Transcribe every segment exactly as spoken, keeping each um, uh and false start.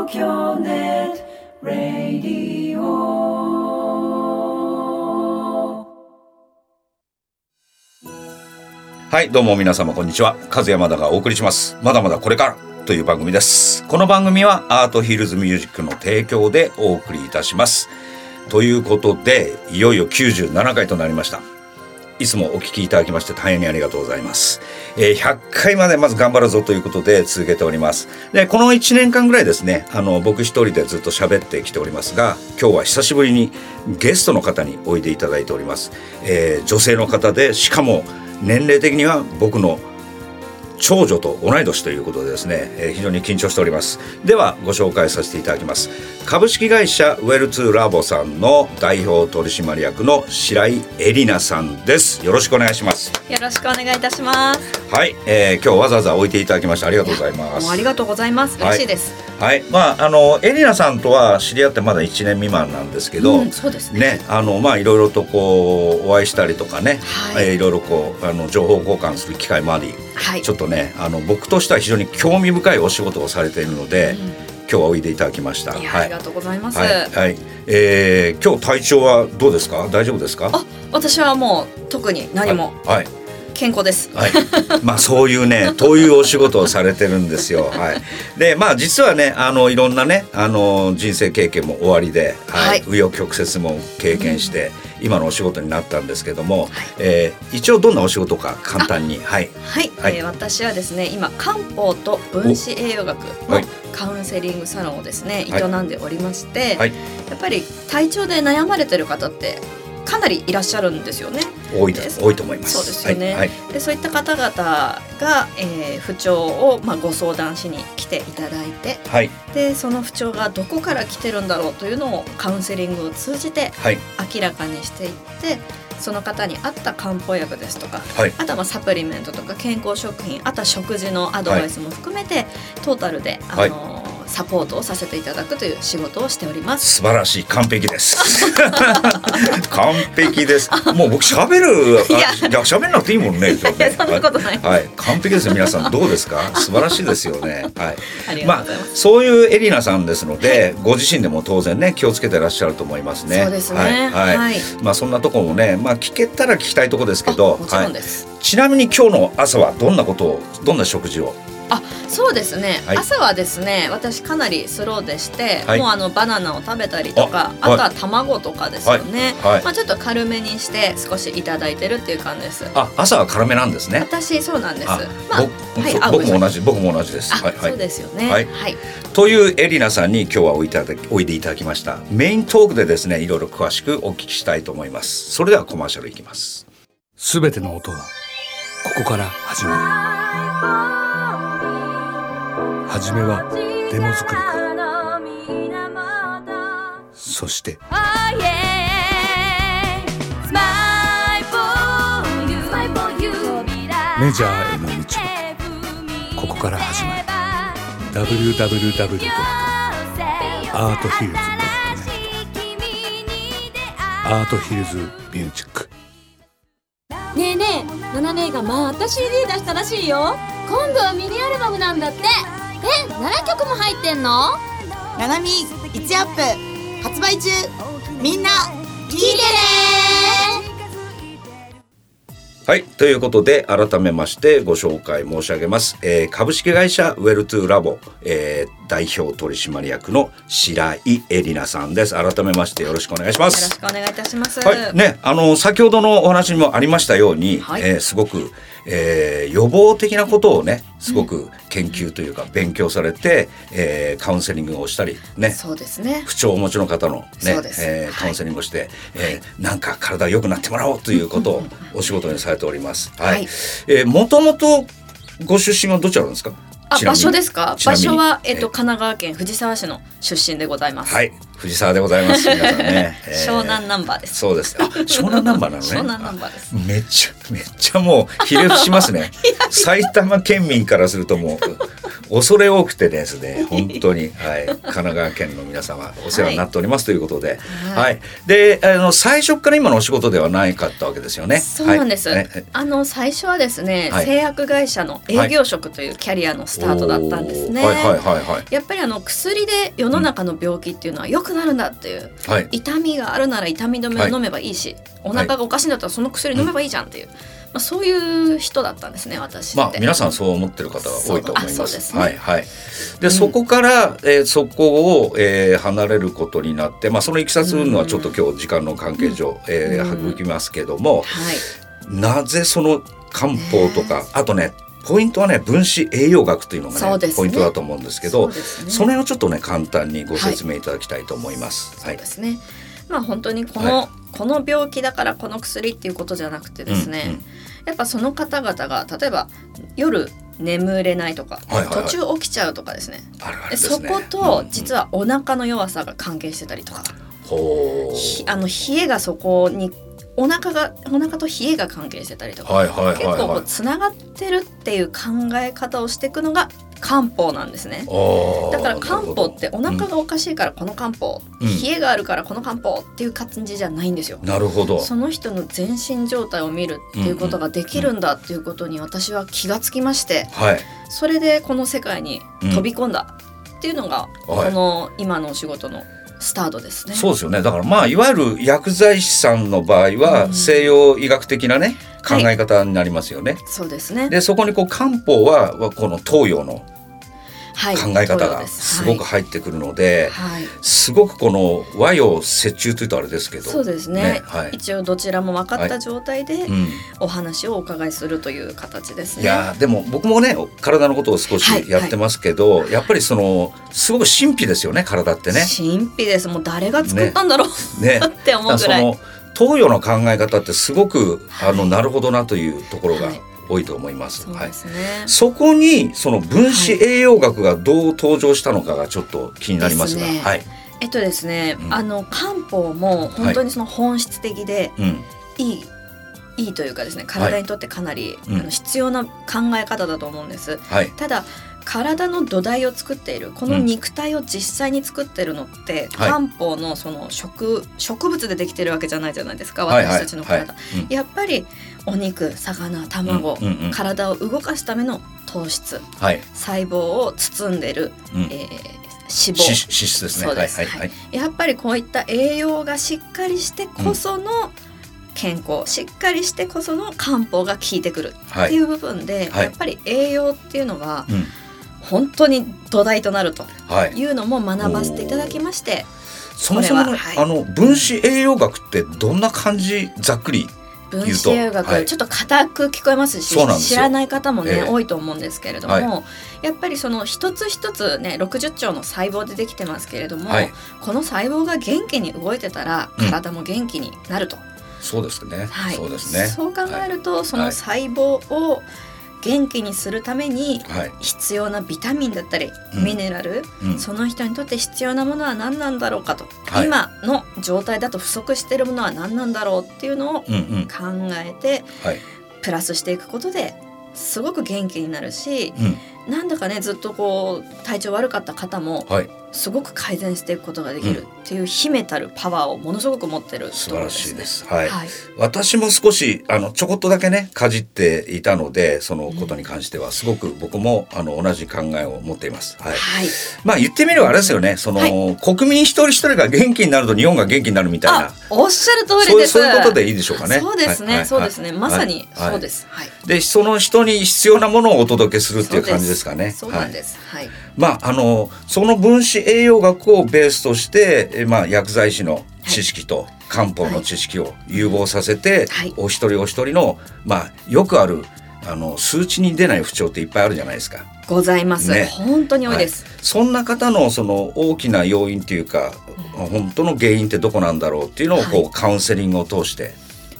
東京ネットラディオ。 はい、どうも皆様こんにちは。和山田がお送りします。まだまだこれからという番組です。この番組はアートヒルズミュージックの提供でお送りいたします。ということで、いよいよきゅうじゅうななかいとなりました。いつもお聞きいただきまして大変にありがとうございます。えー、ひゃっかいまでまず頑張るぞということで続けております。で、このいちねんかんぐらいですね、あの僕一人でずっと喋ってきておりますが、今日は久しぶりにゲストの方においでいただいております。えー、女性の方で、しかも年齢的には僕の長女と同い年ということでですね、えー、非常に緊張しております。ではご紹介させていただきます。株式会社ウェルツーラボさんの代表取締役の白井絵里奈さんです。よろしくお願いします。 よろしくお願いいたします。 はい、えー、今日わざわざ置いていただきましてありがとうございます。 もうありがとうございます。嬉しいです。 はい、はい、まああの絵里奈さんとは知り合ってまだいちねん未満なんですけど、 うん、そうですね。 ね、あのまあいろいろとこうお会いしたりとかね、はい、えー、いろいろこうあの情報交換する機会もあり、はい、ちょっとね、あの僕としては非常に興味深いお仕事をされているので、うん、今日はおいでいただきました。 いや、はい、ありがとうございます。 はいはい、えー、今日体調はどうですか？大丈夫ですか？ あ、私はもう特に何も、はいはい、健康です。 はい、まあそういうね、というお仕事をされてるんですよ。はい。で、まあ実はね、あのいろんなね、あの人生経験も終わりで、はい、紆余曲折も経験して、うん、今のお仕事になったんですけども、はい、えー、一応どんなお仕事か簡単に、はい、 はい、はい、えー、私はですね、今漢方と分子栄養学のカウンセリングサロンをですね、営んでおりまして、はい、やっぱり体調で悩まれてる方ってかなりいらっしゃるんですよね。 多いです。多いと思います。 そうですよね。 はいはい、 で、そういった方々が、えー、不調を、まあ、ご相談しに来ていただいて、はい、でその不調がどこから来てるんだろうというのをカウンセリングを通じて明らかにしていって、その方に合った漢方薬ですとか、はい、あとはまあサプリメントとか健康食品、あとは食事のアドバイスも含めて、はい、トータルで、あのーはい、サポートをさせていただくという仕事をしております。 素晴らしい、完璧です完璧です。もう僕喋る、いや喋らなくていいもんね。 いやいや、そんなことない、 はいはい、完璧ですよ。皆さんどうですか？素晴らしいですよね。はい、 ありがとうございます。 まあ、そういう絵里奈さんですので、はい、ご自身でも当然ね気をつけてらっしゃると思いますね。 そうですね。 はいはいはい、まあ、そんなところもね、まあ、聞けたら聞きたいところですけど、 もちろんです。 はい、ちなみに今日の朝はどんなことを、どんな食事を？ あ、そうですね、はい、朝はですね、私かなりスローでして、はい、もうあのバナナを食べたりとか、 あ, あとは卵とかですよね、はいはい、まあ、ちょっと軽めにして少しいただいてるっていう感じです。 あ、朝は軽めなんですね。 私そうなんです。 あ、 まあ、 はい、僕も同じ僕も同じです。 はいはい、そうですよね、 はいはい、という絵里奈さんに今日はおいただきおいでいただきました。メイントークでですね、いろいろ詳しくお聞きしたいと思います。それではコマーシャルいきます。 すべての音はここから始まる。はじめはデモ作りから、そしてメジャーへの道はここから始まる。 ダブリューダブリューダブリュー ドット アートヒルズ ドット ネット アートヒルズミュージック。 ねえねえ、ナナ姉がまた シーディー 出したらしいよ。今度はミニアルバムなんだって。え、ななきょくも入ってんの？ ナナミいちアップ発売中。みんな聞いてね。 はい、ということで改めましてご紹介申し上げます。えー、株式会社ウェルトゥーラボ、えー、代表取締役の白井絵里奈さんです。改めましてよろしくお願いします。 よろしくお願いいたします。 はいね、あの先ほどのお話にもありましたように、はい、えー、すごく、えー、予防的なことをねすごく研究というか勉強されて、うん、えー、カウンセリングをしたりね、 そうですね、 不調をお持ちの方の、ね、えー、カウンセリングをして、はい、えー、なんか体良くなってもらおうということをお仕事にされております。はい、はい、えー、もともとご出身はどちらなんですか？ あ、場所ですか？場所は、えっと、神奈川県藤沢市の出身でございます。 はい、 藤沢でございます皆さんね、 えー、湘南ナンバーです。 そうです。あ、湘南ナンバーなのね。 湘南ナンバーです。 めっちゃめっちゃもうひれ伏しますね埼玉県民からするともう恐れ多くてですね本当に、はい、神奈川県の皆様お世話になっておりますということで、はいはい、であの最初から今のお仕事ではないかったわけですよね。 そうなんです、はい、あの最初はですね、はい、製薬会社の営業職というキャリアのスタートだったんですね。やっぱりあの薬で世の中の病気っていうのは良くなるんだっていう、はい、痛みがあるなら痛み止めを飲めばいいし、はい、お腹がおかしいんだったらその薬飲めばいいじゃんっていう、うん、まあ、そういう人だったんですね私って。まあ、 皆さんそう思ってる方が多いと思います。そうですね。はいはい。で、うん、そこから、えー、そこを、えー、離れることになって、まあ、そのいきさつのはちょっと今日時間の関係上、うん、えー、省きますけども、はい、なぜその漢方とか、あとねポイントはね分子栄養学というのが ね, ねポイントだと思うんですけど、 そうですね、その辺をちょっとね簡単にご説明いただきたいと思います。 はい、そうですね。まあ本当にこの、はい、この病気だからこの薬っていうことじゃなくてですね、うんうん、やっぱその方々が例えば夜眠れないとか、はいはいはい、途中起きちゃうとかですね、あるあるですね。そこと実はお腹の弱さが関係してたりとか、うんうん、あの冷えがそこにお腹がお腹と冷えが関係してたりとか、はいはいはいはい、結構こうつながってるっていう考え方をしていくのが漢方なんですね。だから漢方ってお腹がおかしいからこの漢方、うん、冷えがあるからこの漢方っていう感じじゃないんですよ。 なるほど。 その人の全身状態を見るっていうことができるんだっていうことに私は気がつきまして、うんうん、それでこの世界に飛び込んだっていうのが、うん、この今のお仕事のスタートですね。 そうですよね。だからまあいわゆる薬剤師さんの場合は西洋医学的なね、うん、考え方になりますよね。 はい、そうですね。 でそこにこう漢方はこの東洋の考え方がすごく入ってくるので、はいはい、すごくこの和洋折衷というとあれですけど、 そうですね、ね、はい、一応どちらも分かった状態でお話をお伺いするという形ですね。 いやでも僕もね体のことを少しやってますけど、はいはい、やっぱりそのすごく神秘ですよね体ってね。 神秘です。もう誰が作ったんだろう、ねね、って思うぐらい。 東洋の考え方ってすごく、はい、あのなるほどなというところが、はい、多いと思います。 そうですね。 はい、そこにその分子栄養学がどう登場したのかがちょっと気になりますが、 ね、 はい、 えっとですね、うん、あの漢方も本当にその本質的で、はい、いい、いいというかですね、体にとってかなり、はい、あの必要な考え方だと思うんです。はい、ただ体の土台を作っているこの肉体を実際に作っているのって、うん、漢方のその 植, 植物でできてるわけじゃないじゃないですか、私たちの体、はいはいはい、やっぱりお肉、魚、卵、うんうんうん、体を動かすための糖質、はい、細胞を包んでる、うん、えー、脂肪、 脂質ですね。そうです、はいはいはい、 やっぱりこういった栄養がしっかりしてこその健康、うん、しっかりしてこその漢方が効いてくるっていう部分で、はい、やっぱり栄養っていうのが、うん、本当に土台となるというのも学ばせていただきまして、はい、 そもそも、はい、あの分子栄養学ってどんな感じ、ざっくり言うと分子栄養学、はい、ちょっと堅く聞こえますし、知らない方もね、えー、多いと思うんですけれども、はい、やっぱりその一つ一つねろくじゅっちょうの細胞でできてますけれども、はい、この細胞が元気に動いてたら体も元気になると、うん、 そうですね、 はい、 そうですね。 そう考えると、はい、その細胞を元気にするために必要なビタミンだったり、はい、ミネラル、うん、その人にとって必要なものは何なんだろうかと、はい、今の状態だと不足しているものは何なんだろうっていうのを考えて、うんうん、はい、プラスしていくことですごく元気になるし、うん、なんだかねずっとこう体調悪かった方も、はい、すごく改善していくことができるっていう秘めたるパワーをものすごく持ってるところですね。素晴らしいです、はいはい、 私も少しあのちょこっとだけねかじっていたので、そのことに関してはすごく僕もあの同じ考えを持っています、はいはい、まあ言ってみればあれですよね、その、はい、国民一人一人が元気になると日本が元気になるみたいな、 おっしゃる通りです。 そう、そういうことでいいでしょうかね。 そうですね、はい、そうですね、まさにそうです、はいはい、 でその人に必要なものをお届けするっていう感じですかね。 そうなんです、はい、はい、 まあ、あのその分子栄養学をベースとして、え、まあ、薬剤師の知識と漢方の知識を融合させて、はい、お一人お一人の、まあ、よくあるあの数値に出ない不調っていっぱいあるじゃないですか。 ございます、ね、本当に多いです、はい、 そんな方のその大きな要因というか、うん、本当の原因ってどこなんだろうっていうのをこう、はい、カウンセリングを通して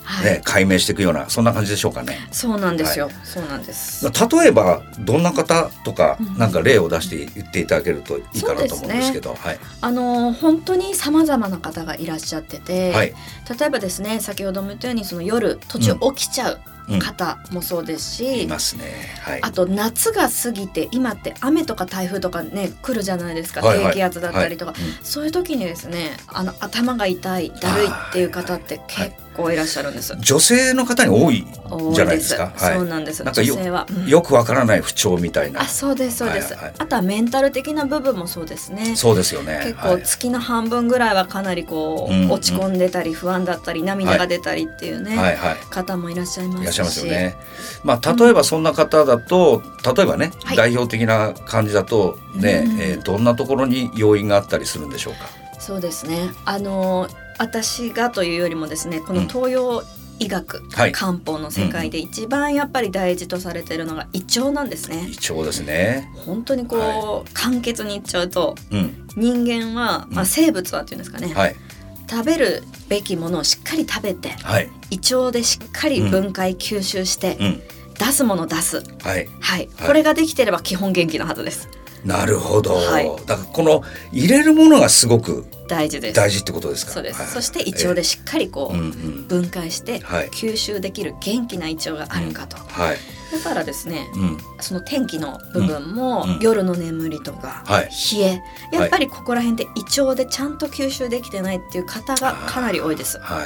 はい、 解明していくようなそんな感じでしょうかね。 そうなんですよ、 はい、 そうなんです。 例えばどんな方とか、うん、なんか例を出して言っていただけるといいかなと思うんですけど、はい、 あの本当に様々な方がいらっしゃってて、はい、例えばですね、先ほども言ったようにその夜途中起きちゃう、うん方もそうですし、うん、 いますね、はい、 あと夏が過ぎて今って雨とか台風とかね来るじゃないですか、 はいはい、 低気圧だったりとか、はいはい、そういう時にですね、あの頭が痛いだるいっていう方って結構いらっしゃるんです。 女性の方に多いじゃないですか。 はい、そうなんです。 なんかよ、 女性は、うん、 よくわからない不調みたいな。 あ、そうですそうです、はいはい、あとはメンタル的な部分もそうですね。 そうですよね。 結構月の半分ぐらいはかなりこう、はい、落ち込んでたり不安だったり涙が出たりっていうね、はいはいはい、方もいらっしゃいますし、いらっしゃいますよね。まあ、例えばそんな方だと、うん、例えばね、はい、代表的な感じだとね、うん、えー、どんなところに要因があったりするんでしょうか。 そうですね、あの私がというよりもですね、この東洋医学、うん、漢方の世界で一番やっぱり大事とされているのが胃腸なんですね。 胃腸ですね。 本当にこう、はい、簡潔に言っちゃうと、うん、人間は、まあ、生物はっていうんですかね、はい、食べるべきものをしっかり食べて、はい、胃腸でしっかり分解、うん、吸収して、うん、出すもの出す、はいはい、これができてれば基本元気なはずです。 なるほど、はい、だからこの入れるものがすごく大事です。 大事ってことですか。 そうです、 はい、 そして胃腸でしっかりこう、えー、分解して、 はい、 吸収できる元気な胃腸があるかと、うん、はい、だからですね、うん、その天気の部分も、うん、夜の眠りとか、はい、冷え、やっぱりここら辺で胃腸でちゃんと吸収できてないっていう方がかなり多いです。 はい、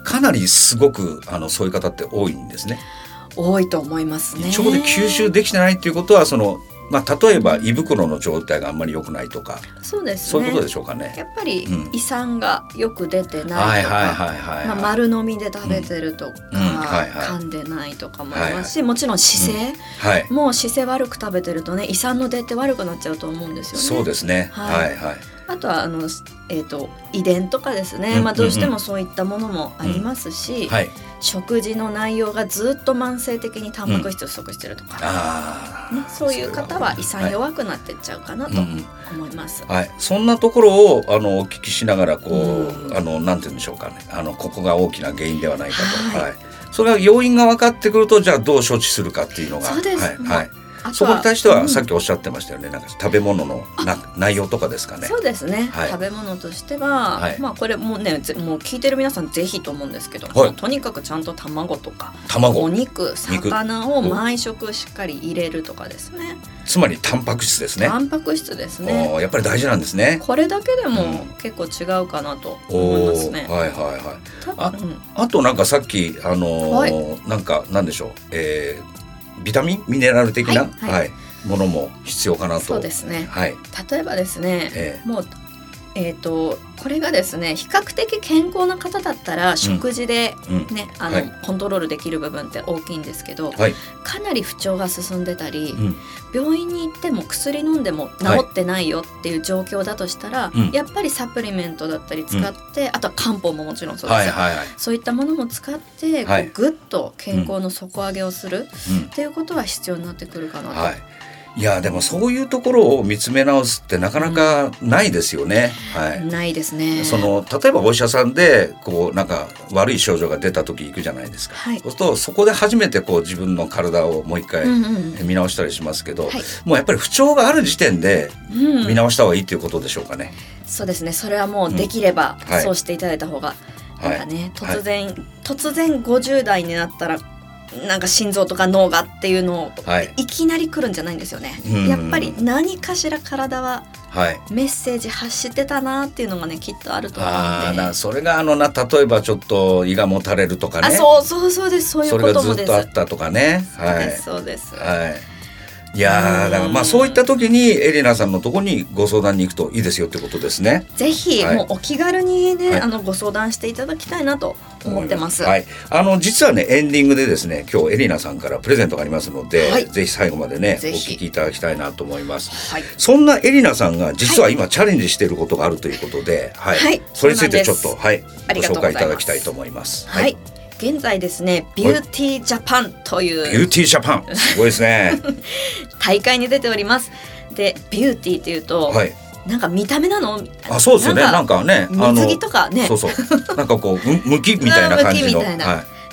かなりすごくあのそういう方って多いんですね。 多いと思いますね。 胃腸で吸収できてないっていうことは、そのまあ、例えば胃袋の状態があんまり良くないとか、 そうですね、 そういうことでしょうかね。 やっぱり胃酸がよく出てないとか、丸飲みで食べてるとか、うんうんはいはい、噛んでないとかもありますし、はいはい、もちろん姿勢、うんはい、もう姿勢悪く食べてるとね、胃酸の出って悪くなっちゃうと思うんですよね。 そうですね、はいはいはい、 あとはあの、えーと、遺伝とかですね、うんまあ、どうしてもそういったものもありますし、うんうんはい、食事の内容がずっと慢性的にタンパク質不足してるとか、うんあね、そういう方は胃酸弱くなってっちゃうかなと思います、 はいはい、そんなところをあのお聞きしながらこう、うん、あのなんて言うんでしょうかね、あのここが大きな原因ではないかと、はいはい、それが要因が分かってくると、じゃあどう処置するかっていうのが、 そうです、 はいはいそこに対してはさっきおっしゃってましたよね、うん、なんか食べ物のな内容とかですかね。 そうですね、はい、食べ物としては、はい、まあこれもうねもう聞いてる皆さんぜひと思うんですけど、はい、とにかくちゃんと卵とか卵お肉魚を毎食しっかり入れるとかですね。 つまりタンパク質ですね。 タンパク質ですね。 やっぱり大事なんですね。 これだけでも結構違うかなと思いますね、 うん、はいはいはい。あ、うん、あとなんかさっきあのーはい、なんかなんでしょう、えー、ビタミンミネラル的な、はいはいはい、ものも必要かなと。 そうですね、 はい、 例えばですね、えー、もうえーと、これがですね比較的健康な方だったら食事で、ねうんあのはい、コントロールできる部分って大きいんですけど、はい、かなり不調が進んでたり、うん、病院に行っても薬飲んでも治ってないよっていう状況だとしたら、はい、やっぱりサプリメントだったり使って、うん、あとは漢方ももちろんそうです、はいはいはい、そういったものも使ってこうぐっと健康の底上げをする、うん、っていうことは必要になってくるかなと、はいいやでもそういうところを見つめ直すってなかなかないですよね、うんはい、 ないですね。 その例えばお医者さんでこうなんか悪い症状が出た時行くじゃないですか、はい、そうするとそこで初めてこう自分の体をもう一回見直したりしますけど、うんうんうん、もうやっぱり不調がある時点で見直した方がいいということでしょうかね、 うん、そうですね。それはもうできればそうしていただいた方が、うんはい、なんかね突然、はい、突然ごじゅう代になったらなんか心臓とか脳がっていうのを、はい、いきなり来るんじゃないんですよね、うん、やっぱり何かしら体はメッセージ発してたなっていうのがねきっとあると思うんで、 あだそれがあのな例えばちょっと胃がもたれるとかね、 あそうそうそうです、そういうこともです。 それがずっとあったとかね、 はい、そうですそうです、 はいいやだからまあそういった時にエリナさんのところにご相談に行くといいですよってことですね。 ぜひ、はい、もうお気軽にね、はい、あのご相談していただきたいなと思ってます。 はい、あの実はねエンディングでですね今日エリナさんからプレゼントがありますので、はい、ぜひ最後までねお聞きいただきたいなと思います。はい、そんなエリナさんが実は今チャレンジしていることがあるということで、はいはい、それについてちょっと、はい、ご紹介いただきたいと思います。 はい、はい現在ですねビューティージャパンというビューティージャパンすごいですね大会に出ております。でビューティーというと、はい、なんか見た目なのあそうですよねなんかね水着とかねそうそうなんかこうむ向きみたいな感じの向きみたいな、はい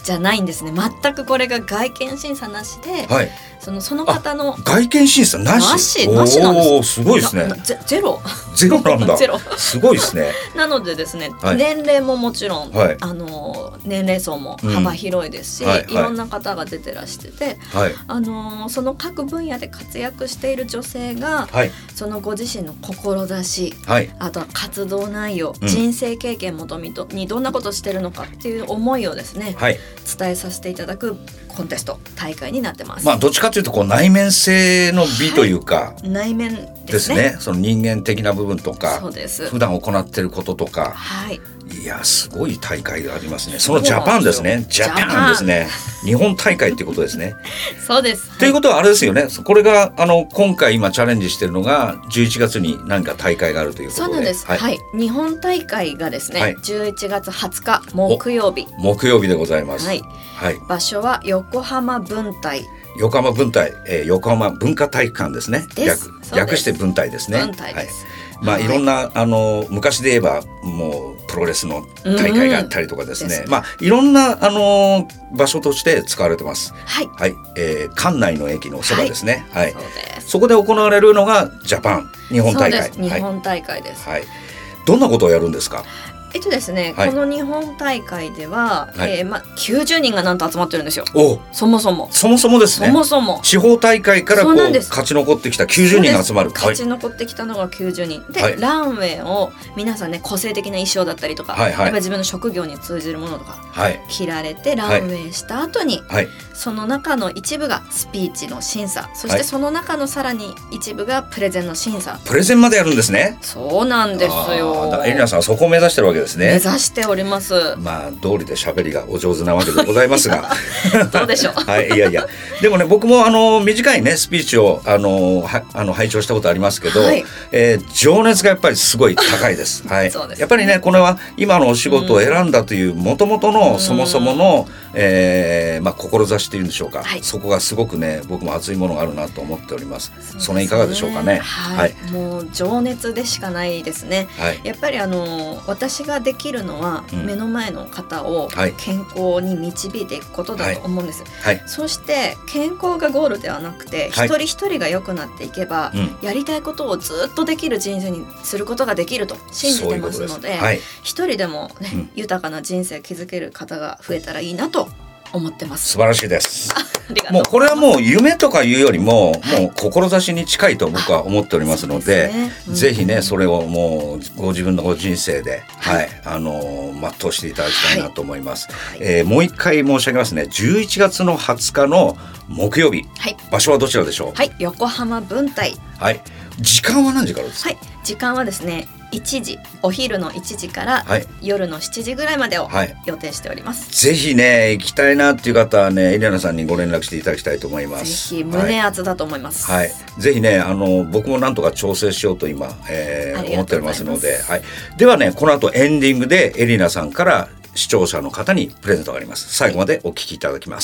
じゃないんですね。全くこれが外見審査なしで、はい、そのその方の外見審査なしなしなしなんです。 おすごいですね。 ゼ, ゼロゼロなんだ。 ゼロすごいですね。 なのでですね、 はい、 年齢ももちろん、 はい、 あの年齢層も幅広いですし、うんはいはい、いろんな方が出てらしてて、はい、あのその各分野で活躍している女性が、はい、そのご自身の志、はい、あとは活動内容、うん、人生経験もとみとにどんなことをしてるのかっていう思いをですね、はい、伝えさせていただくコンテスト大会になってます。 まあどっちかというとこう内面性の美というか、はい、 内面ですね。ですね。その人間的な部分とか、 そうです。 普段行っていることとか、 はい。 いやすごい大会がありますね。そのジャパンですね。ジャパンですね。日本大会っていうことですね。 そうです。 ということはあれですよね。これがあの今回今チャレンジしているのがじゅういちがつに何か大会があるということで。 そうなんです。はい。はい、日本大会がですね、はい、じゅういちがつはつか木曜日。 木曜日でございます。 はい。はい、場所は横浜文体。 横浜文体、えー、横浜文化体育館ですね。略略して文体ですね。 文体です。 はいまあ、いろんなあの昔で言えばもうプロレスの大会があったりとかですね、うんうん、まあいろんなあの場所として使われてます。 はい、 はいえー、関内の駅のそばですね。はい、 はい、そうです。 そこで行われるのがジャパン日本大会。 そうです。日本大会です。 はい、どんなことをやるんですか？ えっとですね、はい、この日本大会では、 はいえーまあ、きゅうじゅうにんがなんと集まってるんですよ。 おそもそもそもそもですね。 そもそも地方大会からこう勝ち残ってきたきゅうじゅうにんが集まる。 勝ち残ってきたのがきゅうじゅうにんで、はい、ランウェイを皆さんね個性的な衣装だったりとか、はいはい、やっぱり自分の職業に通じるものとか、はい、着られてランウェイした後に、はい、その中の一部がスピーチの審査、そしてその中のさらに一部がプレゼンの審査。 プレゼンまでやるんですね。 そうなんですよ。 エリナさんはそこを目指してるわけですね。 目指しております。 まあ道理で喋りがお上手なわけでございますがどうでしょう。 はい、いやいやでもね僕もあの短いねスピーチをあのはあの拝聴したことありますけど、はいえー、情熱がやっぱりすごい高いです。はい、そうですね、やっぱりねこれは今のお仕事を選んだという元々のそもそもの、えーまあ、志というんでしょうか、はい、そこがすごくね僕も熱いものがあるなと思っております。 そ, そのいかがでしょうかね。 はいはい、もう情熱でしかないですね。はい、やっぱりあの私ができるのは、うん、目の前の方を健康に導いていくことだと思うんです。はいはい、そして健康がゴールではなくて、はい、一人一人が良くなっていけば、うん、やりたいことをずっとできる人生にすることができると信じてますので、はい、一人でも、ねうん、豊かな人生を築ける方が増えたらいいなと思ってます。 素晴らしいです。もうこれはもう夢とかいうよりも、はい、もう志に近いと僕は思っておりますので、ねうん、ぜひねそれをもうご自分のご人生で、はいはい、あの全うしていただきたいなと思います。はいえー、もう一回申し上げますね。じゅういちがつのはつかの木曜日、はい、場所はどちらでしょう？ はい、横浜文体。 はい、時間は何時からですか？ はい、時間はですねいちじ、お昼のいちじから夜のしちじぐらいまでを予定しております。 はい、ぜひね行きたいなっていう方はねエリアナさんにご連絡していただきたいと思います。 ぜひ胸熱だと思います。 はい、はい、ぜひねあの僕もなんとか調整しようと今、えー、思っておりますので、はい、ではねこの後エンディングでエリナさんから視聴者の方にプレゼントがあります。最後までお聞きいただきます。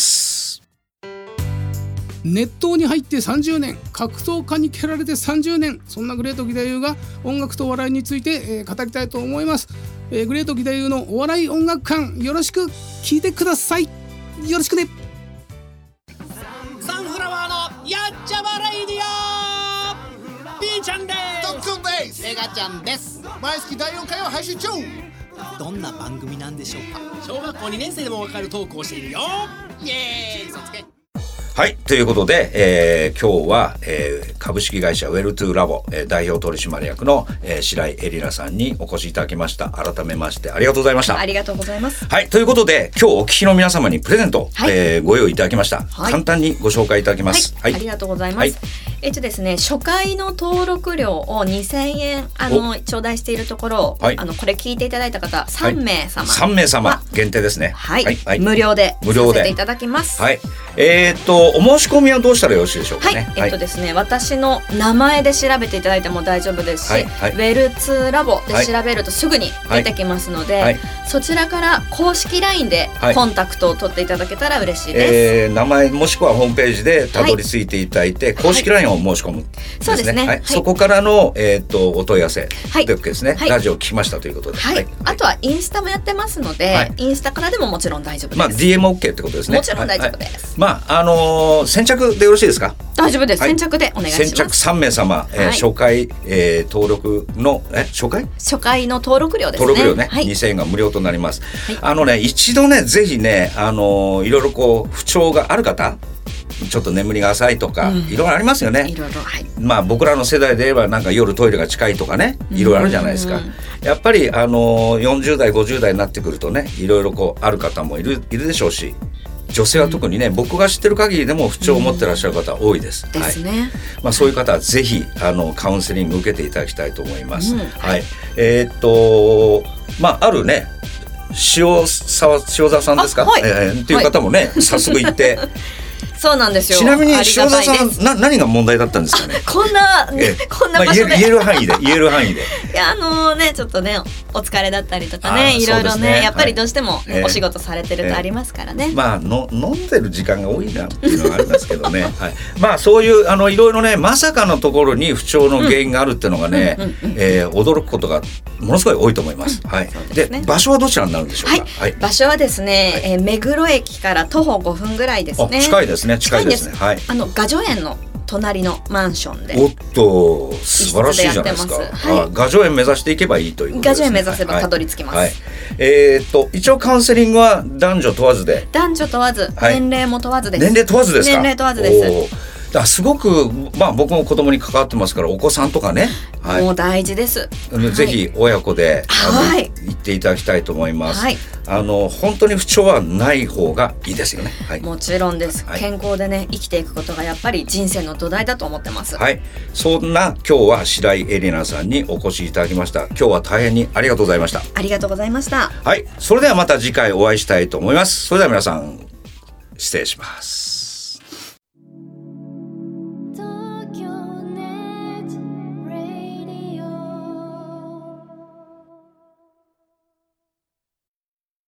熱湯に入ってさんじゅうねん、格闘家に蹴られてさんじゅうねん、そんなグレート義太夫が音楽とお笑いについて、えー、語りたいと思います。えー、グレート義太夫のお笑い音楽館、よろしく聞いてください。よろしくね。 サンフラワーのやっちゃまレイディオ、ピーちゃんです。 トッツンです。 エガちゃんです。 毎月だいよんかいを配信中。 どんな番組なんでしょうか。小学校にねん生でもわかるトークをしているよ。イエーイ、嘘つけ。 はい、ということで、えー、今日は、えー、株式会社ウェルトゥーラボ、えー、代表取締役の、えー、白井エリナさんにお越しいただきました。改めましてありがとうございました。 ありがとうございます。 はい、ということで今日お聞きの皆様にプレゼント、はいえー、ご用意いただきました。はい、簡単にご紹介いただきます。 はい、はい、ありがとうございます。はい、えっとですね、初回の登録料をにせんえんあの頂戴しているところ、はい、あのこれ聞いていただいた方さんめいさま、はい、 さんめいさま限定ですね。 はい、はいはい、無料でさせていただきます。 はい、えー、っとお申し込みはどうしたらよろしいでしょうかね。 はい、えっとですね、はい、私の名前で調べていただいても大丈夫ですし、はいはい、ウェルツーラボで調べるとすぐに出てきますので、はいはい、そちらから公式 ライン でコンタクトを取っていただけたら嬉しいです。 はいえー、名前もしくはホームページでたどり着いていただいて、はい、公式 ライン件を申し込むですね。 そうですね、 はいはい、 そこからの、えー、とお問い合わせというわけですね、 はい、 ラジオを聞きましたということで、 はいはい、あとはインスタもやってますので、はい、インスタからでももちろん大丈夫です。 まあ、ディーエムオーケー ってことですね。 もちろん大丈夫です、はいはい、 まああのー、先着でよろしいですか？ 大丈夫です、 はい、 先着でお願いします。 先着さんめいさま、えーはい、初回、えー、登録のえ初回初回の登録料ですね。 登録料ね、 はい、 にせんえんが無料となります、 はい、 あのね一度ねぜひね、あのー、いろいろこう不調がある方、ちょっと眠りが浅いとか、うん、いろいろありますよね。 いろいろ、はい、 まあ僕らの世代で言えばなんか夜トイレが近いとかね、いろいろあるじゃないですか。やっぱりあのよんじゅう代ごじゅう代になってくるとね、いろいろこうある方もいるいるでしょうし、女性は特にね、うん、僕が知ってる限りでも不調を持ってらっしゃる方多いです、 うん、ですね、はい、 まあ、そういう方はぜひあのカウンセリング受けていただきたいと思います、うん、はい、えー、っとまああるね塩沢塩沢さんですか、はい、えー、っていう方もね、はい、早速行ってそうなんですよ。 ちなみに塩沢さんな何が問題だったんですかね。 こんな、ね、こんな場所で、 まあ、言える範囲で言える範囲でいやあのー、ねちょっとねお疲れだったりとかね、いろいろね、やっぱりどうしても、ね、はい、お仕事されてるとありますからね、 えー、まあの飲んでる時間が多いなっていうのがありますけどね、はい、まあそういうあのいろいろねまさかのところに不調の原因があるっていうのがね、えー、驚くことがものすごい多いと思います、うん、はい、で、ね、場所はどちらになるんでしょうか。 はいはい、場所はですね、はい、えー、目黒駅から徒歩ごふんぐらいですね。 近いですね、近いですね、はい、 あの雅叙園の隣のマンションで、 おっと素晴らしいじゃないですか。はい、雅叙園目指していけばいいということですね。雅叙園目指せばたどり着きます、はいはい、えー、っと一応カウンセリングは男女問わずで、 男女問わず、はい、年齢も問わずです。 年齢問わずですか。 年齢問わずです。 だすごく、まあ、僕も子供に関わってますからお子さんとかね、 はい、もう大事です。 ぜひ親子で、はい、行っていただきたいと思います、はい、あの本当に不調はない方がいいですよね、はい、 もちろんです、はい、健康でね生きていくことがやっぱり人生の土台だと思ってます。 はい、そんな今日は白井エリナさんにお越しいただきました。今日は大変にありがとうございました。 ありがとうございました。 はい、それではまた次回お会いしたいと思います。それでは皆さん失礼します。